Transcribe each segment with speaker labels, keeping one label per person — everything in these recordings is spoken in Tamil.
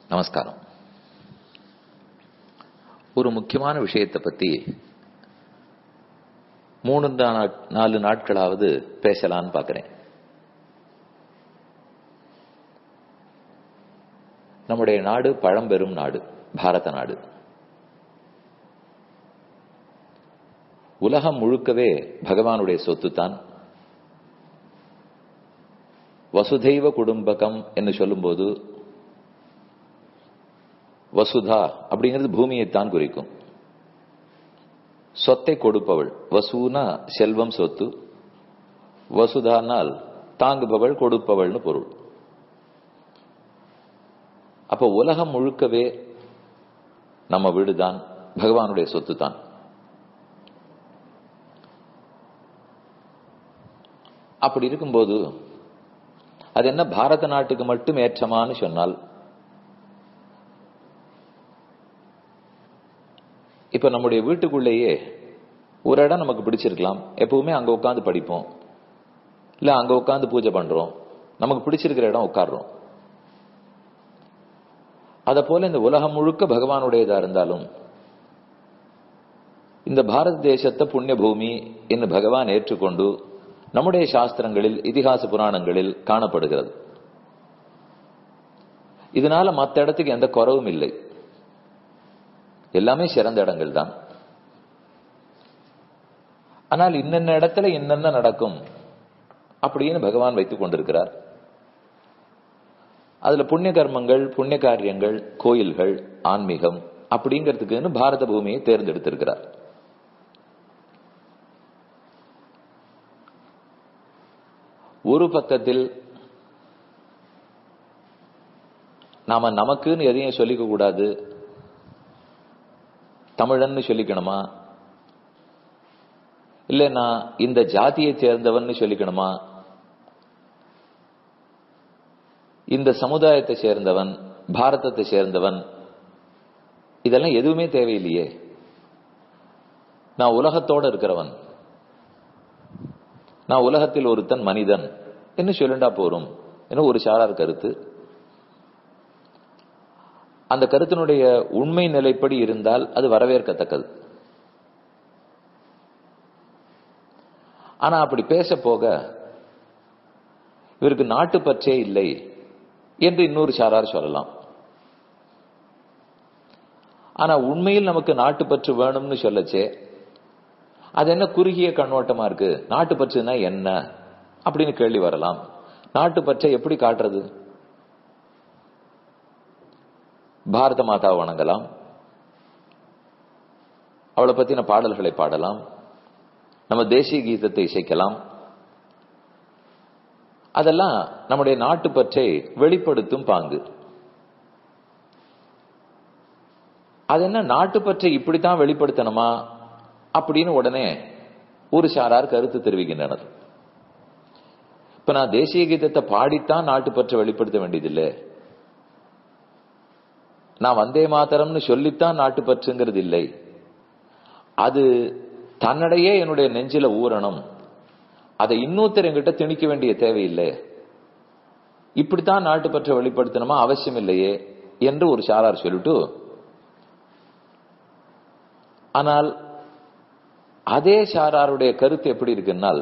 Speaker 1: நமஸ்காரம். ஒரு முக்கியமான விஷயத்தை பத்தி 3-4 நாட்களாவது பேசலான்னு பார்க்கிறேன். நம்முடைய நாடு பழம்பெரும் நாடு, பாரத நாடு. உலகம் முழுக்கவே பகவானுடைய சொத்து தான். வசுதைவ குடும்பகம் என்று சொல்லும்போது வசுதா அப்படிங்கிறது பூமியைத்தான் குறிக்கும். சொத்தை கொடுப்பவள், வசுனா செல்வம் சொத்து, வசுதானால் தாங்குபவள் கொடுப்பவள்னு பொருள். அப்ப உலகம் முழுக்கவே நம்ம வீடுதான், பகவானுடைய சொத்து தான். அப்படி இருக்கும்போது அது என்ன பாரத நாட்டுக்கு மட்டும் ஏற்றமான்னு சொன்னால், இப்ப நம்முடைய வீட்டுக்குள்ளேயே ஒரு இடம் நமக்கு பிடிச்சிருக்கலாம், எப்பவுமே அங்க உட்காந்து படிப்போம், இல்ல அங்க உட்காந்து பூஜை பண்றோம், நமக்கு பிடிச்சிருக்கிற இடம் உட்கார்றோம். அத போல இந்த உலகம் முழுக்க பகவானுடையதா இருந்தாலும் இந்த பாரத தேசத்தை புண்ணிய பூமி என்று பகவான் ஏற்றுக்கொண்டு நம்முடைய சாஸ்திரங்களில், இதிகாச புராணங்களில் காணப்படுகிறது. இதனால மற்ற இடத்துக்கு எந்த குறவும் இல்லை, எல்லாமே சிறந்த இடங்கள் தான். ஆனால் இன்னென்ன இடத்துல என்னென்ன நடக்கும் அப்படின்னு பகவான் வைத்துக் கொண்டிருக்கிறார். அதுல புண்ணிய கர்மங்கள், புண்ணிய காரியங்கள், கோயில்கள், ஆன்மீகம் அப்படிங்கிறதுக்குன்னு பாரத பூமியை தேர்ந்தெடுத்திருக்கிறார். ஒரு பக்கத்தில் நாம நமக்குன்னு எதையும் சொல்லிக்க கூடாது, தமிழன்னு சொல்லிக்கணுமா, இல்ல நான் இந்த ஜாதியை சேர்ந்தவன் சொல்லிக்கணுமா, இந்த சமுதாயத்தை சேர்ந்தவன், பாரதத்தை சேர்ந்தவன், இதெல்லாம் எதுவுமே தேவையில்லையே. நான் உலகத்தோட இருக்கிறவன், நான் உலகத்தில் ஒருத்தன் மனிதன் என்று சொல்லிண்டா போரும் என்று ஒரு சாரார் கருத்து. அந்த கருத்தினுடைய உண்மை நிலைப்படி இருந்தால் அது வரவேற்கத்தக்கது. ஆனா அப்படி பேச போக இவருக்கு நாட்டு பற்றே இல்லை என்று இன்னொரு சாரார் சொல்லலாம். ஆனா உண்மையில் நமக்கு நாட்டு பற்று வேணும்னு சொல்லச்சே அது என்ன குறுகிய கண்ணோட்டமா இருக்கு, நாட்டு பற்றுனா என்ன அப்படின்னு கேள்வி வரலாம். நாட்டு பற்றை எப்படி காட்டுறது? பாரத மாதாவை வணங்கலாம், அவளை பத்தின பாடல்களை பாடலாம், நம்ம தேசிய கீதத்தை இசைக்கலாம். அதெல்லாம் நம்முடைய நாட்டு பற்றை வெளிப்படுத்தும் பாங்கு. அது என்ன நாட்டு பற்றை இப்படித்தான் வெளிப்படுத்தணுமா அப்படின்னு உடனே ஒரு சாரார் கருத்து தெரிவிக்கின்றனர். இப்ப நான் தேசிய கீதத்தை பாடித்தான் நாட்டு பற்றை வெளிப்படுத்த வேண்டியதில்லை, நான் வந்தே மாதரம்னு சொல்லித்தான் நாட்டு பற்றுங்கிறது இல்லை, அது தன்னிடையே என்னுடைய நெஞ்சில ஊறணும், அதை இன்னொருத்தர் என்கிட்ட திணிக்க வேண்டிய தேவையில்லை, இப்படித்தான் நாட்டு பற்றை வெளிப்படுத்தணுமா அவசியம் இல்லையே என்று ஒரு சாரார் சொல்லிட்டு, ஆனால் அதே சாராருடைய கருத்து எப்படி இருக்குன்னால்,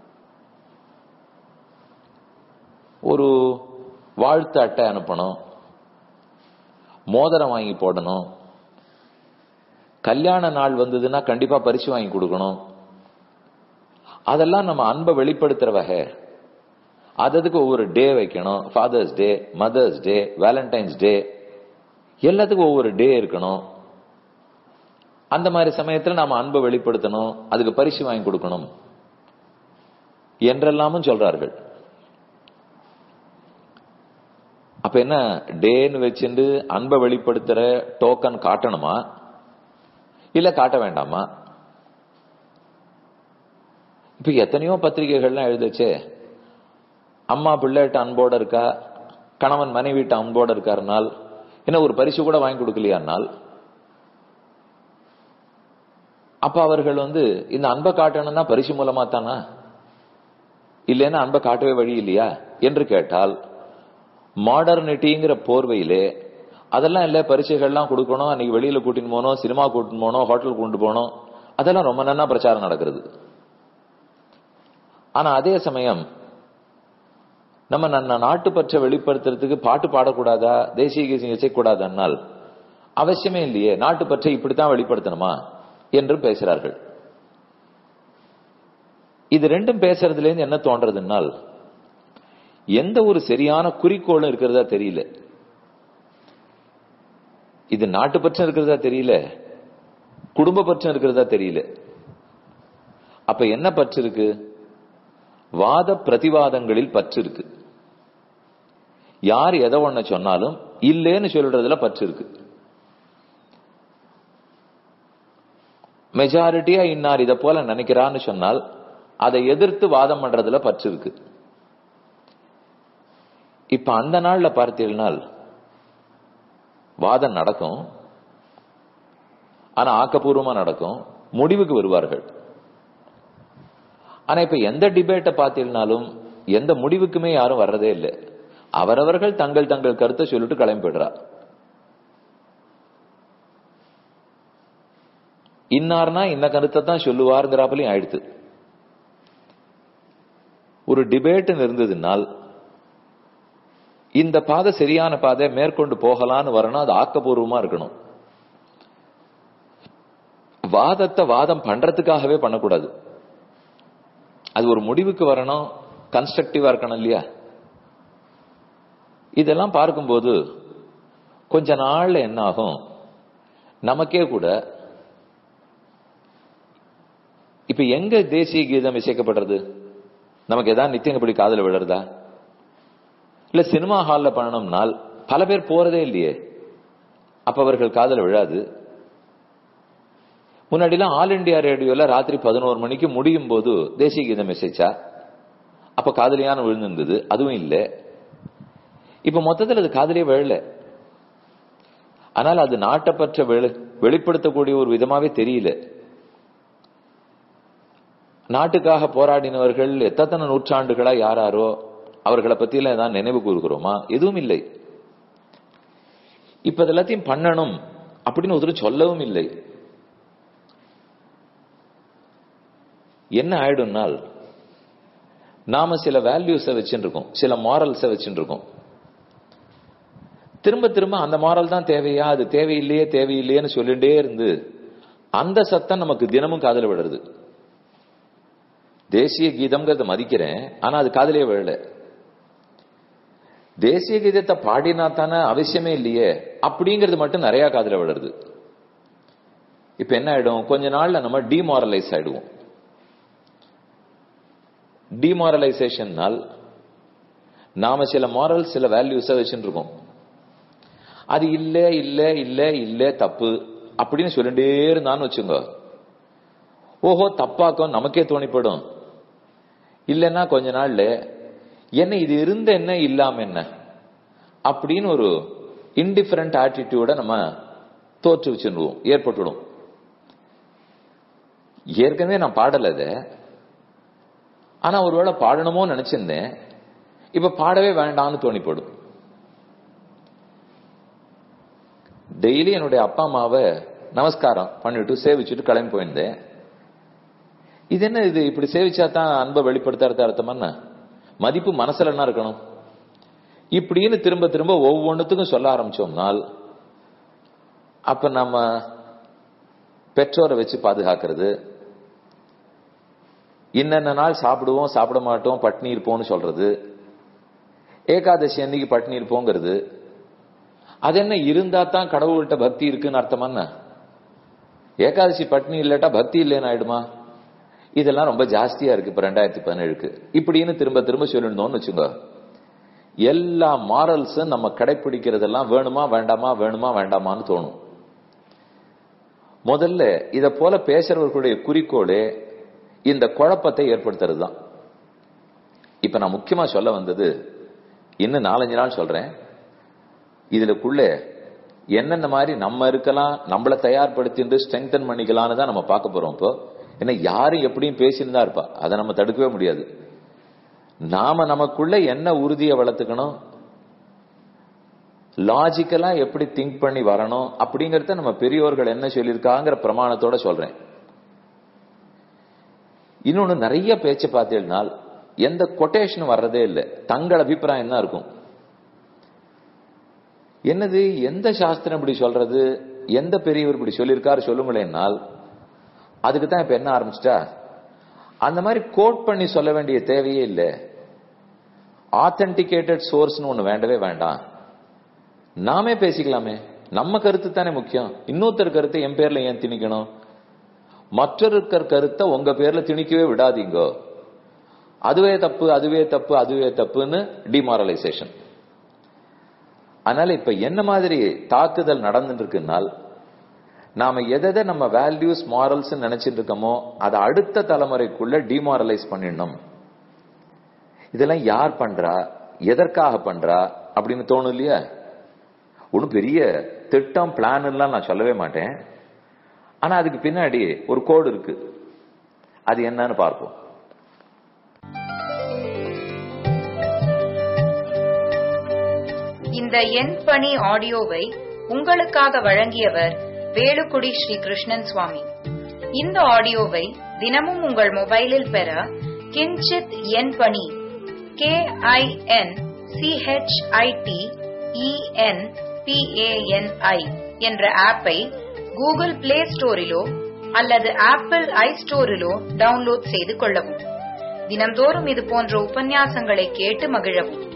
Speaker 1: ஒரு வாழ்த்து அட்டை அனுப்பணும், மோதிரம் வாங்கி போடணும், கல்யாண நாள் வந்ததுன்னா கண்டிப்பா பரிசு வாங்கி கொடுக்கணும், அதெல்லாம் நம்ம அன்பை வெளிப்படுத்துற வகை. அதுக்கு ஒவ்வொரு டே வைக்கணும், father's day, mother's day, valentine's day, எல்லாத்துக்கும் ஒவ்வொரு டே இருக்கணும். அந்த மாதிரி சமயத்தில் நாம அன்பை வெளிப்படுத்தணும், அதுக்கு பரிசு வாங்கி கொடுக்கணும் என்றெல்லாமும் சொல்றார்கள். அப்ப என்ன டேன்னு வச்சுட்டு அன்பை வெளிப்படுத்துற டோக்கன் காட்டணுமா இல்ல காட்ட வேண்டாமா? இப்ப எத்தனையோ பத்திரிகைகள்லாம் எழுதுச்சே, அம்மா பிள்ளைகிட்ட அன்போட இருக்கா, கணவன் மனைவிட்ட அன்போட இருக்காருனால் என்ன ஒரு பரிசு கூட வாங்கி கொடுக்கலையானால், அப்ப அவர்கள் இந்த அன்பை காட்டணும்னா பரிசு மூலமா தானா, இல்லைன்னா அன்பை காட்டவே வழி இல்லையா என்று கேட்டால், மாடர்னிட்டிங்கிற போர்வையிலே அதெல்லாம் இல்ல, பரீட்சைகள்லாம் கொடுக்கணும், அன்னைக்கு வெளியில கூட்டின்னு போனோம், சினிமா கூட்டின்னு போனோம், ஹோட்டல் கொண்டு போனோம், அதெல்லாம் ரொம்ப நன்னா பிரச்சாரம் நடக்கிறது. ஆனா அதே சமயம் நம்ம நாட்டுப்பற்ற வெளிப்படுத்துறதுக்கு பாட்டு பாடக்கூடாதா, தேசிய கீதம் இசைக்கூடாதன்னால் அவசியமே இல்லையே, நாட்டுப்பற்றை இப்படித்தான் வெளிப்படுத்தணுமா என்று பேசுறார்கள். இது ரெண்டும் பேசுறதுல இருந்து என்ன தோன்றதுனால், எந்த ஒரு சரியான குறிக்கோளும் இருக்கிறதா தெரியல. இது நாட்டுப்பற்றம் இருக்கிறதா தெரியல, குடும்ப பற்றம் இருக்கிறதா தெரியல. அப்ப என்ன பற்று இருக்கு? வாத பிரதிவாதங்களில் பற்று இருக்கு. யார் எதை ஒண்ண சொன்னாலும் இல்லேன்னு சொல்றதுல பற்று இருக்கு. மெஜாரிட்டியா இன்னார் இதை போல நினைக்கிறான்னு சொன்னால் அதை எதிர்த்து வாதம் பண்றதுல பற்று இருக்கு. இப்ப அந்த நாள்ல பார்த்தீங்கன்னா வாதம் நடக்கும், ஆனா ஆக்கப்பூர்வமா நடக்கும், முடிவுக்கு வருவார்கள். ஆனா இப்ப எந்த டிபேட்டை பார்த்தீங்கன்னாலும் எந்த முடிவுக்குமே யாரும் வர்றதே இல்லை. அவரவர்கள் தங்கள் தங்கள் கருத்தை சொல்லிட்டு கிளம்பி போயிடுறா. இன்னார்னா இந்த கருத்தை தான் சொல்லுவாருங்கிறாப்பலையும் ஆயிடுத்து. ஒரு டிபேட் இருந்ததுனால் இந்த பாதை சரியான பாதை, மேற்கொண்டு போகலான்னு வரணும், அது ஆக்கப்பூர்வமா இருக்கணும். வாதத்தை வாதம் பண்றதுக்காகவே பண்ணக்கூடாது, அது ஒரு முடிவுக்கு வரணும், கன்ஸ்ட்ரக்டிவா இருக்கணும் இல்லையா? இதெல்லாம் பார்க்கும்போது கொஞ்ச நாள்ல என்ன ஆகும், நமக்கே கூட இப்ப எங்க தேசிய கீதம் இசைக்கப்படுறது, நமக்கு ஏதாவது நித்தியம் இப்படி காதல விழுறதா? இல்ல சினிமா ஹால்ல பண்ணணும்னால் பல பேர் போறதே இல்லையே, அப்ப அவர்கள் காதல விழாது. முன்னாடிலாம் ஆல் இண்டியா ரேடியோல ராத்திரி 11 மணிக்கு முடியும் போது தேசிய கீதம் இசைச்சா அப்ப காதலியான விழுந்திருந்தது, அதுவும் இல்லை. இப்ப மொத்தத்தில் அது காதலியே விழல. ஆனால் அது நாட்டப்பற்ற வெளிப்படுத்தக்கூடிய ஒரு விதமாவே தெரியல. நாட்டுக்காக போராடினவர்கள் எத்தனை நூற்றாண்டுகளா யாராரோ அவர்களை பத்தியில ஏதாவது நினைவு கூறுகிறோமா? எதுவும் இல்லை. இப்ப எல்லாத்தையும் பண்ணணும் அப்படின்னு ஒருத்தர் சொல்லவும் இல்லை. என்ன ஆயிடும்னால், நாம சில வேல்யூஸை வச்சுட்டு இருக்கோம், சில மாரல்ஸை வச்சுட்டு இருக்கோம். திரும்ப திரும்ப அந்த மாரல் தான் தேவையா, அது தேவையில்லையே தேவையில்லையேன்னு சொல்லிட்டே இருந்து அந்த சத்தம் நமக்கு தினமும் காதல விடுறது. தேசிய கீதம்ங்கிறத மதிக்கிறேன், ஆனா அது காதலே விழல. தேசிய கீதத்தை பாடினா தானே அவசியமே இல்லையே அப்படிங்கிறது மட்டும் நிறைய காதல விடுறது. இப்ப என்ன ஆயிடும், கொஞ்ச நாள்ல நம்ம டிமாரலைஸ் ஆயிடுவோம். டிமாரலைசேஷனால் நாம சில மாரல் சில வேல்யூஸை வச்சுட்டு இருக்கோம், அது இல்ல இல்ல இல்ல இல்ல தப்பு அப்படின்னு சொல்லிட்டே இருந்தான்னு வச்சுங்க, ஓஹோ தப்பாக்கும் நமக்கே தோணிப்படும். இல்லைன்னா கொஞ்ச நாள்ல என்ன இது இருந்த என்ன இல்லாம என்ன அப்படின்னு ஒரு இன்டிஃபரண்ட் ஆட்டிடியூட நம்ம தோற்று வச்சுருவோம், ஏற்பட்டுடும். ஏற்கனவே நான் பாடல இத, ஆனா ஒருவேளை பாடணுமோ நினைச்சிருந்தேன், இப்ப பாடவே வேண்டாம்னு தோணிப்படும். டெய்லி என்னுடைய அப்பா அம்மாவை நமஸ்காரம் பண்ணிட்டு சேவிச்சுட்டு கிளம்பி போயிருந்தேன். இது என்ன இது, இப்படி சேவிச்சா தான் அன்பை வெளிப்படுத்துறது அர்த்தமா? மதிப்பு மனசுல என்ன இருக்கணும் இப்படின்னு திரும்ப திரும்ப ஒவ்வொன்றுத்துக்கும் சொல்ல ஆரம்பிச்சோம்னால் அப்ப நம்ம பெற்றோரை வச்சு பாதுகாக்கிறது, இன்னென்ன நாள் சாப்பிடுவோம் சாப்பிட மாட்டோம் பட்னி இருப்போம்னு சொல்றது, ஏகாதசி அன்னைக்கு பட்னி இருப்போங்கிறது, அது என்ன இருந்தா தான் கடவுள்கிட்ட பக்தி இருக்குன்னு அர்த்தமா? ஏகாதசி பட்னி இல்லாட்டா பக்தி இல்லைன்னு ஆயிடுமா? இதெல்லாம் ரொம்ப ஜாஸ்தியா இருக்கு இப்ப 2017க்கு இப்படின்னு திரும்ப திரும்ப சொல்லிருந்தோம்னு வச்சுங்க. எல்லா மாரல்ஸும் நம்ம கடைபிடிக்கிறதெல்லாம் வேணுமா வேண்டாமா வேணுமா வேண்டாமான்னு தோணும். முதல்ல இத போல பேசுறவர்களுடைய குறிக்கோளே இந்த குழப்பத்தை ஏற்படுத்துறது தான். இப்ப நான் முக்கியமா சொல்ல வந்தது, இன்னும் 4-5 நாள் சொல்றேன், இதுலக்குள்ள என்னென்ன மாதிரி நம்ம இருக்கலாம், நம்மளை தயார்படுத்திட்டு ஸ்ட்ரெங்தன் பண்ணிக்கலாம்னு தான் நம்ம பார்க்க போறோம். இப்போ ஏன்னா யாரும் எப்படியும் பேசின்னு தான் இருப்பா, அதை நம்ம தடுக்கவே முடியாது. நாம நமக்குள்ள என்ன உறுதியை வளர்த்துக்கணும், லாஜிக்கலா எப்படி திங்க் பண்ணி வரணும் அப்படிங்கறத நம்ம பெரியோர்கள் என்ன சொல்லியிருக்காங்கிற பிரமாணத்தோட சொல்றேன். இன்னொன்னு, நிறைய பேச்சு பார்த்தீங்கன்னா எந்த கொட்டேஷன் வர்றதே இல்லை, தங்கள் அபிப்பிராயம் தான் இருக்கும். என்னது, எந்த சாஸ்திரம் இப்படி சொல்றது, எந்த பெரியவர் இப்படி சொல்லியிருக்காரு சொல்லுங்களேன்னால், அதுக்கு தான் இப்ப என்ன ஆரம்பிச்சிட்டா, அந்த மாதிரி கோட் பண்ணி சொல்ல வேண்டிய தேவையே இல்லை. ஆத்தென்டிகேட்டட் சோர்ஸ்னு ஒண்ணு வேண்டவே வேண்டாம், நாமே பேசிக்கலாமே. நம்ம கருத்து தானே முக்கியம். இன்னொருத்தர் கருத்தை என் பேர்ல ஏன் திணிக்கணும்? மற்றொருத்தர் கருத்தை உங்க பேர்ல திணிக்கவே விடாதீங்கோ. அதுவே தப்பு, அதுவே தப்பு, அதுவே தப்புன்னு டிமாரலைசேஷன். அதனால இப்ப என்ன மாதிரி தாக்குதல் நடந்துட்டு இருக்குன்னால், நாம எதை நம்ம வேல்யூஸ் மாரல்ஸ் நினைச்சிட்டு இருக்கோமோ அதை அடுத்த தலைமுறைக்குள்ள டிமாரலைஸ் பண்ணிடணும். இதெல்லாம் யார் பண்றா, எதற்காக பண்றா அப்படின்னு தோணும் இல்லையா? ஒன்னும் பெரிய திட்டம் பிளான் எல்லாம் நான் சொல்லவே மாட்டேன். ஆனா அதுக்கு பின்னாடி ஒரு கோடு இருக்கு, அது என்னன்னு பார்ப்போம்.
Speaker 2: இந்த என் பணி ஆடியோவை உங்களுக்காக வழங்கியவர் வேலுக்குடி ஸ்ரீ கிருஷ்ணன் சுவாமி. இந்த ஆடியோவை தினமும் உங்கள் மொபைலில் பெற கிஞ்சித் என் பணி KINCHITENPANI என்ற ஆப்பை கூகுள் பிளே ஸ்டோரிலோ அல்லது ஆப்பிள் ஐ ஸ்டோரிலோ டவுன்லோட் செய்து கொள்ளவும். தினம்தோறும் இது போன்ற உபன்யாசங்களை கேட்டு மகிழவும்.